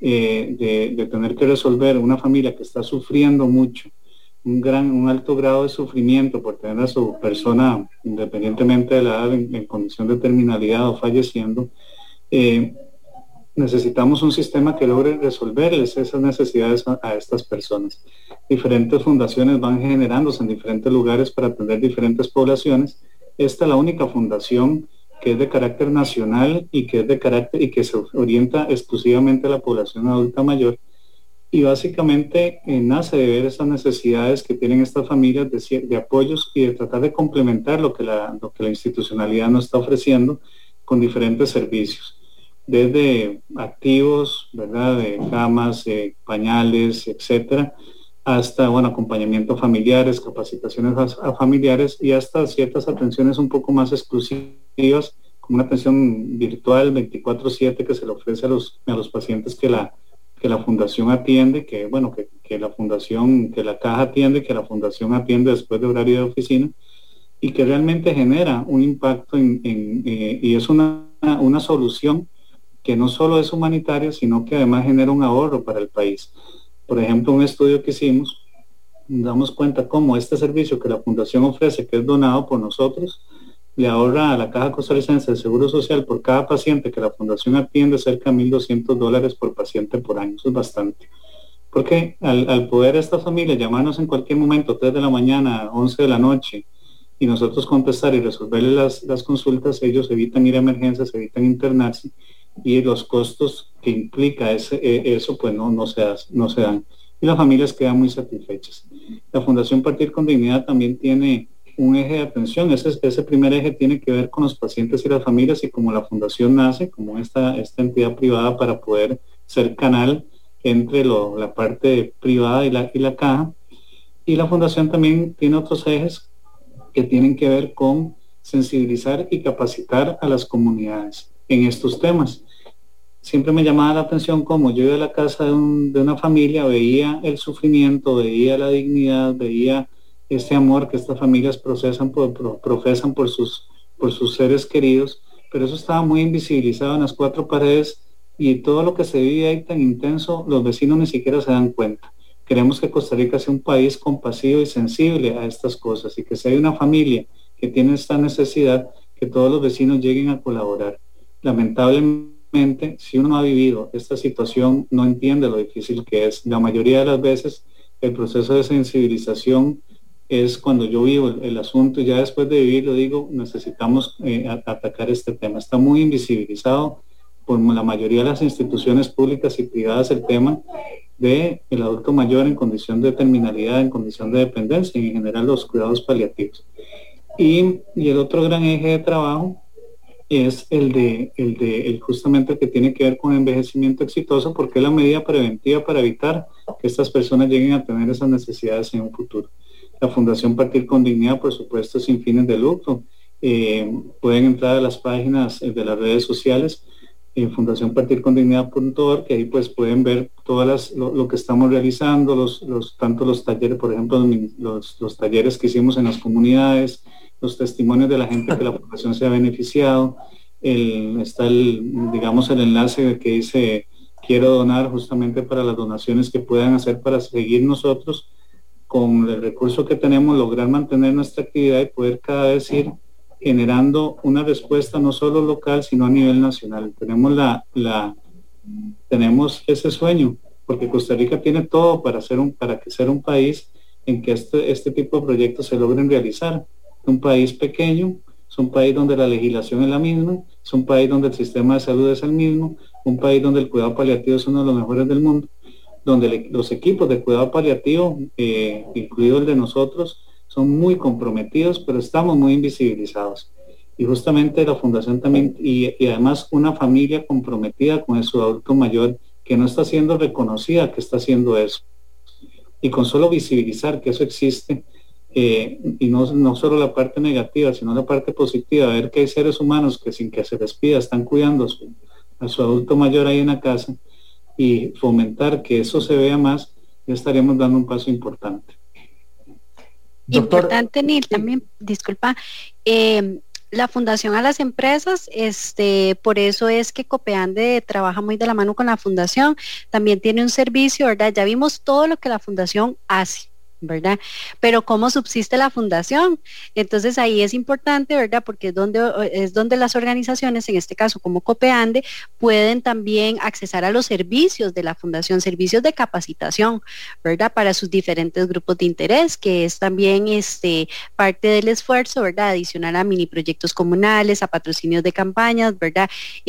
de tener que resolver una familia que está sufriendo mucho, un alto grado de sufrimiento por tener a su persona, independientemente de la edad, en condición de terminalidad o falleciendo, necesitamos un sistema que logre resolverles esas necesidades a estas personas. Diferentes fundaciones van generándose en diferentes lugares para atender diferentes poblaciones. Esta es la única fundación que es de carácter nacional y que se orienta exclusivamente a la población adulta mayor, y básicamente nace de ver esas necesidades que tienen estas familias de apoyos y de tratar de complementar lo que la institucionalidad nos está ofreciendo con diferentes servicios, desde activos, ¿verdad?, de camas, pañales, etcétera, hasta, bueno, acompañamiento a familiares, capacitaciones a familiares, y hasta ciertas atenciones un poco más exclusivas, como una atención virtual 24/7 que se le ofrece a los pacientes que la fundación atiende, que la caja atiende, que la fundación atiende después de horario de oficina, y que realmente genera un impacto y es una solución que no solo es humanitaria, sino que además genera un ahorro para el país. Por ejemplo, un estudio que hicimos, nos damos cuenta cómo este servicio que la fundación ofrece, que es donado por nosotros, le ahorra a la Caja Costarricense de Seguro Social por cada paciente que la fundación atiende cerca de $1.200 por paciente por año. Eso es bastante. Porque al poder esta familia llamarnos en cualquier momento, 3 de la mañana, 11 de la noche, y nosotros contestar y resolverles las consultas, ellos evitan ir a emergencias, evitan internarse, y los costos que implica eso pues no se dan. Y las familias quedan muy satisfechas. La Fundación Partir con Dignidad también tiene un eje de atención. Ese primer eje tiene que ver con los pacientes y las familias, y como la fundación nace como esta entidad privada para poder ser canal entre la parte privada y la caja, y la fundación también tiene otros ejes que tienen que ver con sensibilizar y capacitar a las comunidades en estos temas. Siempre me llamaba la atención cómo yo iba a la casa de una familia, veía el sufrimiento, veía la dignidad, veía este amor que estas familias profesan por sus seres queridos, pero eso estaba muy invisibilizado en las cuatro paredes, y todo lo que se vive ahí tan intenso, los vecinos ni siquiera se dan cuenta. Queremos que Costa Rica sea un país compasivo y sensible a estas cosas, y que si hay una familia que tiene esta necesidad, que todos los vecinos lleguen a colaborar. Lamentablemente, si uno no ha vivido esta situación, no entiende lo difícil que es. La mayoría de las veces, el proceso de sensibilización es cuando yo vivo el asunto, y ya después de vivirlo digo, necesitamos atacar este tema. Está muy invisibilizado por la mayoría de las instituciones públicas y privadas el tema del adulto mayor en condición de terminalidad, en condición de dependencia, y en general los cuidados paliativos. Y el otro gran eje de trabajo es el justamente el que tiene que ver con envejecimiento exitoso, porque es la medida preventiva para evitar que estas personas lleguen a tener esas necesidades en un futuro. La Fundación Partir con Dignidad, por supuesto, sin fines de lucro. Pueden entrar a las páginas de las redes sociales, fundacionpartircondignidad.org, que ahí pues pueden ver lo que estamos realizando, tanto los talleres, por ejemplo, los talleres que hicimos en las comunidades, los testimonios de la gente que la fundación se ha beneficiado. Está el enlace que dice quiero donar, justamente para las donaciones que puedan hacer para seguir nosotros con el recurso que tenemos, lograr mantener nuestra actividad y poder cada vez ir generando una respuesta no solo local, sino a nivel nacional. Tenemos ese sueño, porque Costa Rica tiene todo para ser un país en que este tipo de proyectos se logren realizar. Un país pequeño, es un país donde la legislación es la misma, es un país donde el sistema de salud es el mismo, un país donde el cuidado paliativo es uno de los mejores del mundo, donde los equipos de cuidado paliativo, incluido el de nosotros, son muy comprometidos, pero estamos muy invisibilizados. Y justamente la fundación también, y además una familia comprometida con su adulto mayor que no está siendo reconocida, que está haciendo eso. Y con solo visibilizar que eso existe, y no solo la parte negativa, sino la parte positiva, ver que hay seres humanos que sin que se les pida están cuidando a su adulto mayor ahí en la casa, y fomentar que eso se vea más, ya estaríamos dando un paso importante. Doctor, importante, Neil, también, disculpa, la fundación a las empresas, por eso es que Copeande trabaja muy de la mano con la fundación, también tiene un servicio, ¿verdad? Ya vimos todo lo que la fundación hace, ¿verdad? Pero ¿cómo subsiste la fundación? Entonces ahí es importante, ¿verdad? Porque es donde las organizaciones, en este caso como Copeande, pueden también accesar a los servicios de la fundación, servicios de capacitación, ¿verdad? Para sus diferentes grupos de interés, que es también parte del esfuerzo, ¿verdad? Adicional a mini proyectos comunales, a patrocinios de campañas, ¿verdad?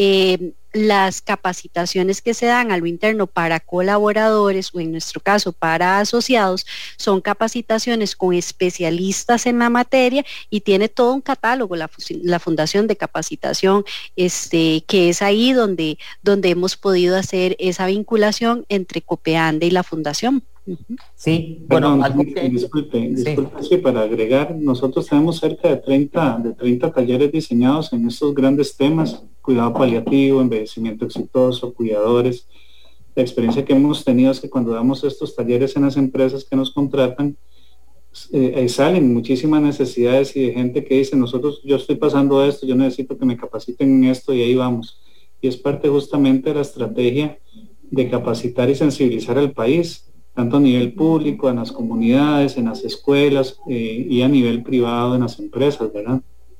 Las capacitaciones que se dan a lo interno para colaboradores o en nuestro caso para asociados son capacitaciones con especialistas en la materia y tiene todo un catálogo la Fundación de Capacitación, que es ahí donde hemos podido hacer esa vinculación entre Copeande y la Fundación. Sí, bueno, disculpe, sí, para agregar, nosotros tenemos cerca de 30 talleres diseñados en estos grandes temas: cuidado paliativo, envejecimiento exitoso, cuidadores. La experiencia que hemos tenido es que cuando damos estos talleres en las empresas que nos contratan, salen muchísimas necesidades y de gente que dice, yo estoy pasando esto, yo necesito que me capaciten en esto, y ahí vamos. Y es parte justamente de la estrategia de capacitar y sensibilizar al país, tanto a nivel público, en las comunidades, en las escuelas, y a nivel privado en las empresas, ¿verdad?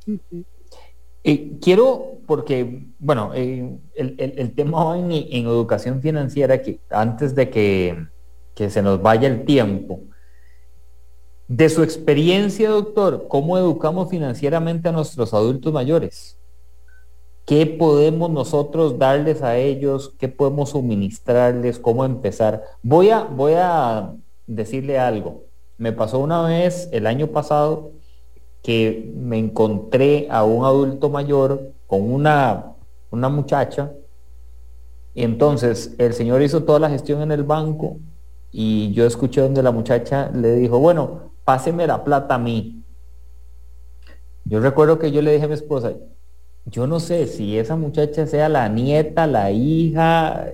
Quiero, porque, bueno, el tema va en educación financiera, que antes de que se nos vaya el tiempo, de su experiencia, doctor, ¿cómo educamos financieramente a nuestros adultos mayores? ¿Qué podemos nosotros darles a ellos? ¿Qué podemos suministrarles? ¿Cómo empezar? Voy a decirle algo. Me pasó una vez el año pasado que me encontré a un adulto mayor con una muchacha, y entonces el señor hizo toda la gestión en el banco y yo escuché donde la muchacha le dijo, bueno, páseme la plata a mí. Yo recuerdo que yo le dije a mi esposa, yo no sé si esa muchacha sea la nieta, la hija,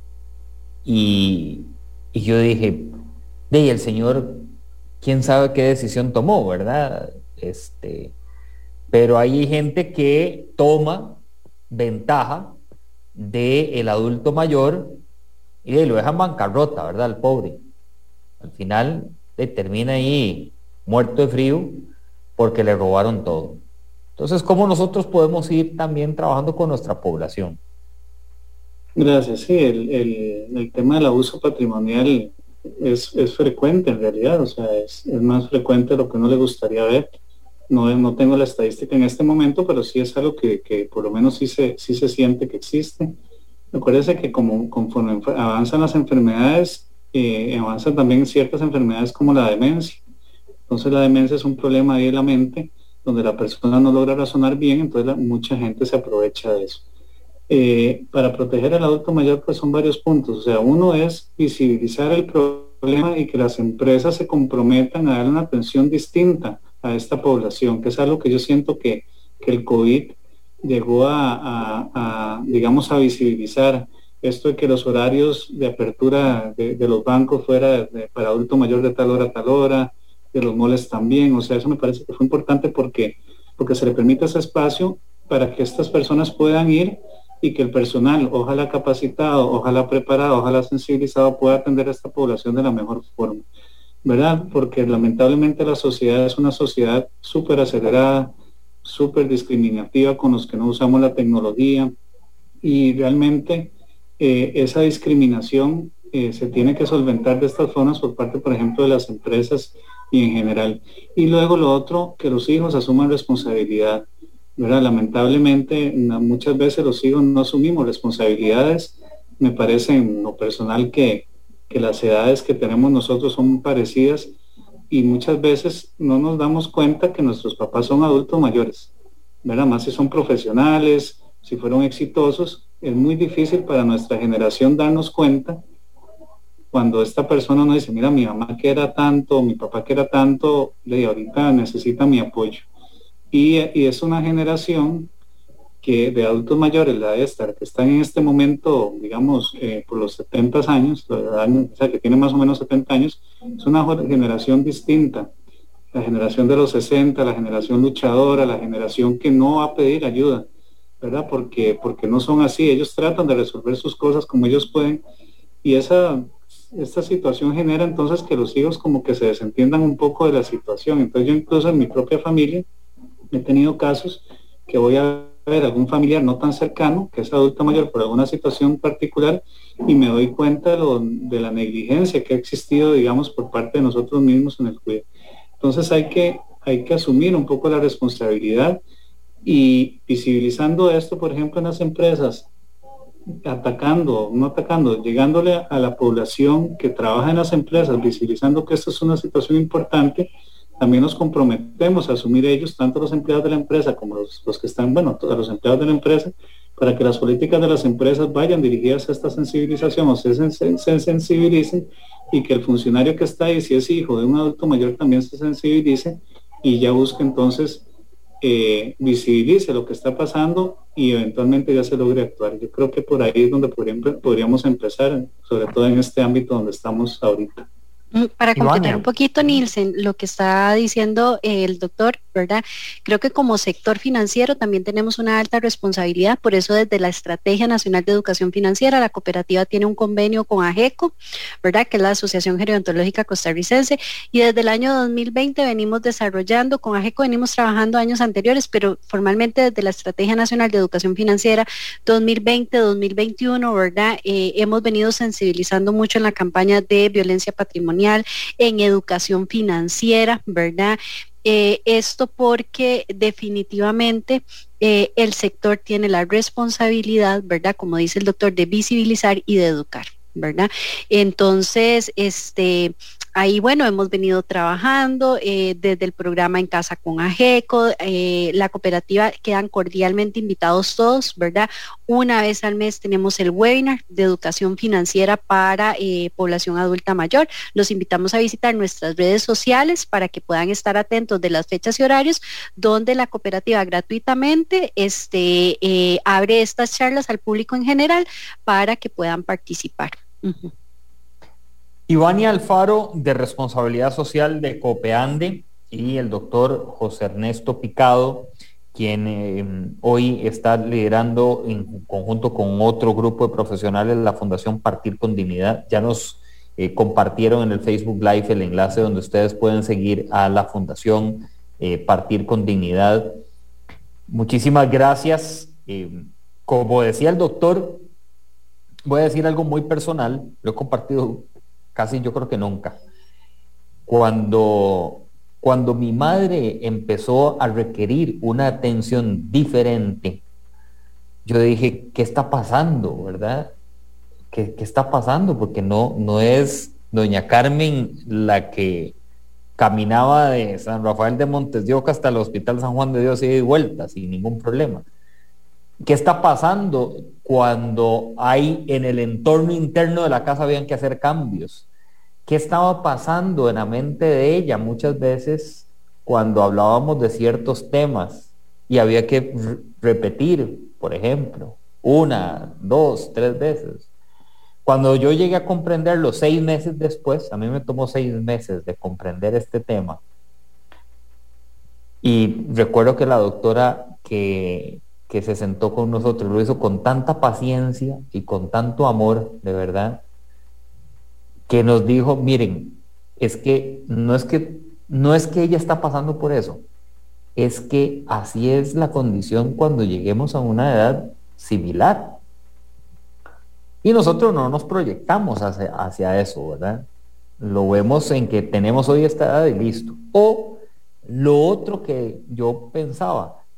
y yo dije, y el señor, quién sabe qué decisión tomó, ¿verdad? Pero hay gente que toma ventaja del adulto mayor y lo deja en bancarrota, ¿verdad? El pobre. Al final termina ahí muerto de frío porque le robaron todo. Entonces, ¿cómo nosotros podemos ir también trabajando con nuestra población? Gracias. Sí, el tema del abuso patrimonial es frecuente en realidad, o sea, es más frecuente de lo que uno le gustaría ver. No tengo la estadística en este momento, pero sí es algo que por lo menos sí se siente que existe. Acuérdense que conforme avanzan las enfermedades, avanzan también ciertas enfermedades como la demencia. Entonces la demencia es un problema ahí de la mente, donde la persona no logra razonar bien, entonces mucha gente se aprovecha de eso. Para proteger al adulto mayor, pues son varios puntos. O sea, uno es visibilizar el problema y que las empresas se comprometan a darle una atención distinta a esta población, que es algo que yo siento que el COVID llegó digamos, a visibilizar. Esto de que los horarios de apertura de los bancos fuera para adulto mayor de tal hora a tal hora, de los moles también, o sea, eso me parece que fue importante porque se le permite ese espacio para que estas personas puedan ir y que el personal, ojalá capacitado, ojalá preparado, ojalá sensibilizado, pueda atender a esta población de la mejor forma, ¿verdad? Porque lamentablemente la sociedad es una sociedad súper acelerada, súper discriminativa con los que no usamos la tecnología, y realmente esa discriminación se tiene que solventar de estas formas por parte, por ejemplo, de las empresas y en general. Y luego lo otro, que los hijos asuman responsabilidad. ¿verdad? Lamentablemente, muchas veces los hijos no asumimos responsabilidades. Me parece en lo personal que las edades que tenemos nosotros son parecidas y muchas veces no nos damos cuenta que nuestros papás son adultos mayores, ¿verdad? Más si son profesionales, si fueron exitosos, es muy difícil para nuestra generación darnos cuenta cuando esta persona nos dice, mira, mi mamá que era tanto, mi papá que era tanto, ahorita necesita mi apoyo. Y es una generación que de adultos mayores, la de esta, que están en este momento, digamos, por los 70 años, o sea, que tiene más o menos 70 años, es una generación distinta. La generación de los 60, la generación luchadora, la generación que no va a pedir ayuda, ¿verdad? Porque no son así, ellos tratan de resolver sus cosas como ellos pueden, y esta situación genera entonces que los hijos como que se desentiendan un poco de la situación. Entonces yo incluso en mi propia familia he tenido casos que voy a ver algún familiar no tan cercano, que es adulto mayor por alguna situación particular, y me doy cuenta de la negligencia que ha existido, digamos, por parte de nosotros mismos en el cuidado. Entonces hay que asumir un poco la responsabilidad y visibilizando esto, por ejemplo, en las empresas, llegándole a la población que trabaja en las empresas, visibilizando que esto es una situación importante. También nos comprometemos a asumir ellos, tanto los empleados de la empresa como los que están, a los empleados de la empresa, para que las políticas de las empresas vayan dirigidas a esta sensibilización o se sensibilicen, y que el funcionario que está ahí, si es hijo de un adulto mayor, también se sensibilice y ya busque entonces, visibilice lo que está pasando y eventualmente ya se logre actuar. Yo creo que por ahí es donde podríamos empezar, sobre todo en este ámbito donde estamos ahorita. Para completar un poquito, Nielsen, lo que está diciendo el doctor, ¿verdad? Creo que como sector financiero también tenemos una alta responsabilidad, por eso desde la Estrategia Nacional de Educación Financiera, la cooperativa tiene un convenio con AGECO, ¿verdad? Que es la Asociación Gerontológica Costarricense, y desde el año 2020 venimos desarrollando, con AGECO venimos trabajando años anteriores, pero formalmente desde la Estrategia Nacional de Educación Financiera 2020-2021, ¿verdad? Hemos venido sensibilizando mucho en la campaña de violencia patrimonial, en educación financiera, ¿verdad? Esto porque definitivamente el sector tiene la responsabilidad, ¿verdad? Como dice el doctor, de visibilizar y de educar, ¿verdad? Entonces, ahí, bueno, hemos venido trabajando desde el programa En Casa con AGECO, la cooperativa, quedan cordialmente invitados todos, ¿verdad? Una vez al mes tenemos el webinar de educación financiera para población adulta mayor. Los invitamos a visitar nuestras redes sociales para que puedan estar atentos de las fechas y horarios donde la cooperativa gratuitamente abre estas charlas al público en general para que puedan participar. Uh-huh. Ivania Alfaro, de Responsabilidad Social de Copeande, y el doctor José Ernesto Picado, quien hoy está liderando en conjunto con otro grupo de profesionales la Fundación Partir con Dignidad. Ya nos compartieron en el Facebook Live el enlace donde ustedes pueden seguir a la Fundación Partir con Dignidad. Muchísimas gracias. Como decía el doctor, voy a decir algo muy personal, lo he compartido casi yo creo que nunca. Cuando mi madre empezó a requerir una atención diferente, yo dije, ¿qué está pasando, verdad? ¿Qué está pasando? Porque no es doña Carmen la que caminaba de San Rafael de Montes de Oca hasta el Hospital San Juan de Dios y de vuelta sin ningún problema. ¿Qué está pasando cuando hay en el entorno interno de la casa habían que hacer cambios? ¿Qué estaba pasando en la mente de ella muchas veces cuando hablábamos de ciertos temas y había que repetir, por ejemplo, 1, 2, 3 veces? Cuando yo llegué a comprenderlo 6 meses después, a mí me tomó 6 meses de comprender este tema. Y recuerdo que la doctora que se sentó con nosotros lo hizo con tanta paciencia y con tanto amor, de verdad, que nos dijo, miren, no es que ella está pasando por eso, es que así es la condición cuando lleguemos a una edad similar. Y nosotros no nos proyectamos hacia eso, ¿verdad? Lo vemos en que tenemos hoy esta edad y listo. O lo otro que yo pensaba,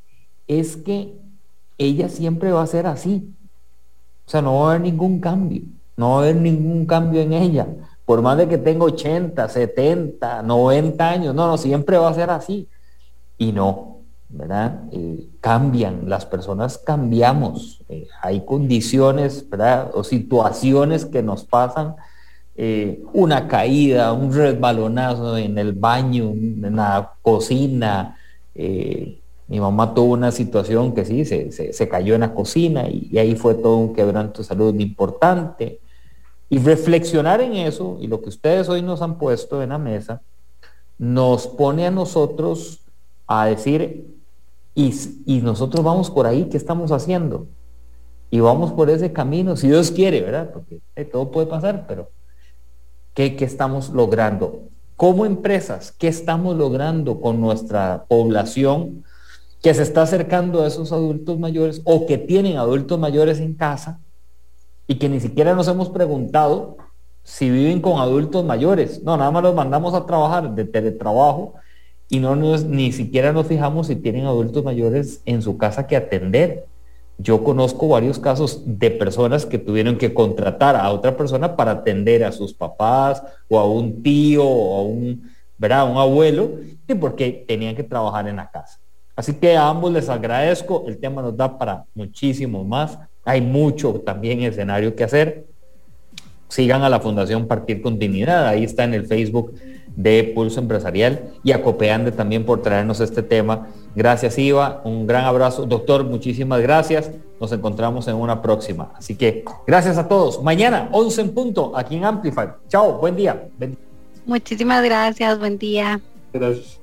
es que ella siempre va a ser así. O sea, no va a haber ningún cambio. No va a haber ningún cambio en ella. Por más de que tenga 80, 70, 90 años, no, siempre va a ser así. Y no, ¿verdad? Cambian, las personas cambiamos. Hay condiciones, ¿verdad? O situaciones que nos pasan. Una caída, un resbalonazo en el baño, en la cocina. Mi mamá tuvo una situación que sí, se cayó en la cocina y ahí fue todo un quebranto de salud importante. Y reflexionar en eso, y lo que ustedes hoy nos han puesto en la mesa, nos pone a nosotros a decir, y nosotros vamos por ahí, ¿qué estamos haciendo? Y vamos por ese camino, si Dios quiere, ¿verdad? Porque todo puede pasar, pero ¿qué estamos logrando? Como empresas, ¿qué estamos logrando con nuestra población que se está acercando a esos adultos mayores o que tienen adultos mayores en casa y que ni siquiera nos hemos preguntado si viven con adultos mayores? No, nada más los mandamos a trabajar de teletrabajo y ni siquiera nos fijamos si tienen adultos mayores en su casa que atender. Yo conozco varios casos de personas que tuvieron que contratar a otra persona para atender a sus papás o a un tío o a un abuelo, porque tenían que trabajar en la casa. Así que a ambos les agradezco, el tema nos da para muchísimo más, hay mucho también escenario que hacer. Sigan a la Fundación Partir con Dignidad, ahí está en el Facebook de Pulso Empresarial, y a Copeande también por traernos este tema. Gracias, Iva, un gran abrazo. Doctor, muchísimas gracias, nos encontramos en una próxima. Así que gracias a todos. Mañana 11 en punto aquí en Amplify. Chao, buen día. Muchísimas gracias, buen día. Gracias.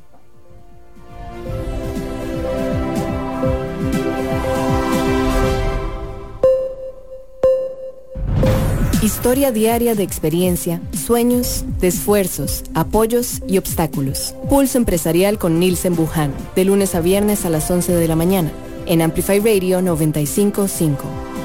Historia diaria de experiencia, sueños, de esfuerzos, apoyos y obstáculos. Pulso Empresarial con Nilsen Buján, de lunes a viernes a las 11 de la mañana, en Amplify Radio 95.5.